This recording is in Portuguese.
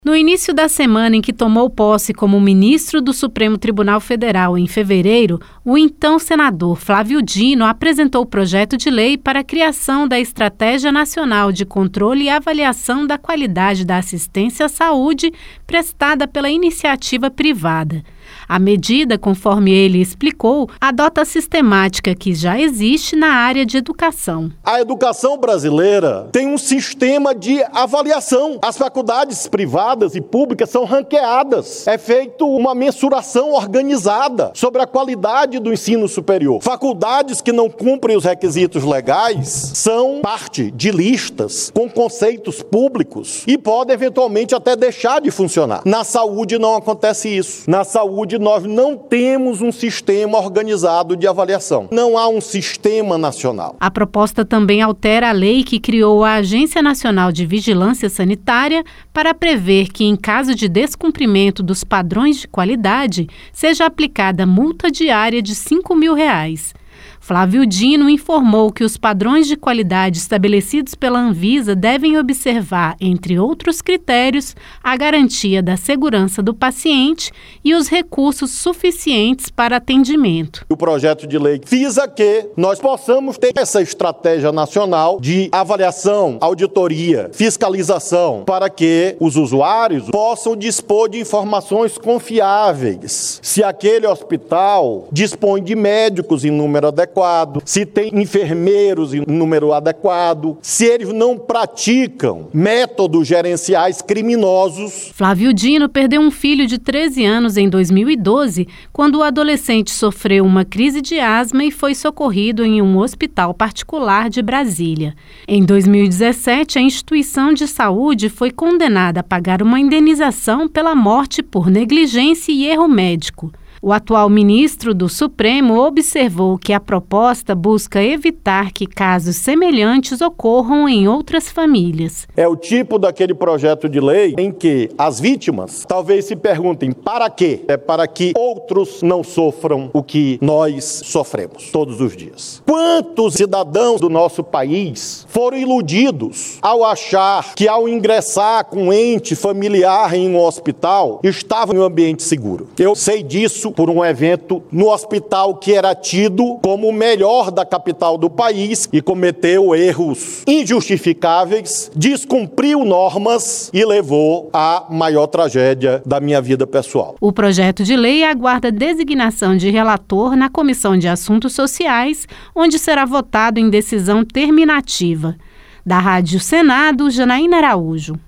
No início da semana em que tomou posse como ministro do Supremo Tribunal Federal em fevereiro, o então senador Flávio Dino apresentou o projeto de lei para a criação da Estratégia Nacional de Controle e Avaliação da Qualidade da Assistência à Saúde prestada pela iniciativa privada. A medida, conforme ele explicou, adota a sistemática que já existe na área de educação. A educação brasileira tem um sistema de avaliação. As faculdades privadas e públicas são ranqueadas. É feita uma mensuração organizada sobre a qualidade do ensino superior. Faculdades que não cumprem os requisitos legais são parte de listas com conceitos públicos e podem eventualmente até deixar de funcionar. Na saúde não acontece isso. Na saúde nós não temos um sistema organizado de avaliação. Não há um sistema nacional. A proposta também altera a lei que criou a Agência Nacional de Vigilância Sanitária para prever que, em caso de descumprimento dos padrões de qualidade, seja aplicada multa diária de R$ 5.000. Flávio Dino informou que os padrões de qualidade estabelecidos pela Anvisa devem observar, entre outros critérios, a garantia da segurança do paciente e os recursos suficientes para atendimento. O projeto de lei visa que nós possamos ter essa estratégia nacional de avaliação, auditoria, fiscalização, para que os usuários possam dispor de informações confiáveis. Se aquele hospital dispõe de médicos em número adequado, se tem enfermeiros em número adequado, se eles não praticam métodos gerenciais criminosos. Flávio Dino perdeu um filho de 13 anos em 2012, quando o adolescente sofreu uma crise de asma e foi socorrido em um hospital particular de Brasília. Em 2017, a instituição de saúde foi condenada a pagar uma indenização pela morte por negligência e erro médico. O atual ministro do Supremo observou que a proposta busca evitar que casos semelhantes ocorram em outras famílias. É o tipo daquele projeto de lei em que as vítimas talvez se perguntem para quê? É para que outros não sofram o que nós sofremos todos os dias. Quantos cidadãos do nosso país foram iludidos ao achar que, ao ingressar com um ente familiar em um hospital, estavam em um ambiente seguro? Eu sei disso por um evento no hospital que era tido como o melhor da capital do país e cometeu erros injustificáveis, descumpriu normas e levou à maior tragédia da minha vida pessoal. O projeto de lei aguarda designação de relator na Comissão de Assuntos Sociais, onde será votado em decisão terminativa. Da Rádio Senado, Janaína Araújo.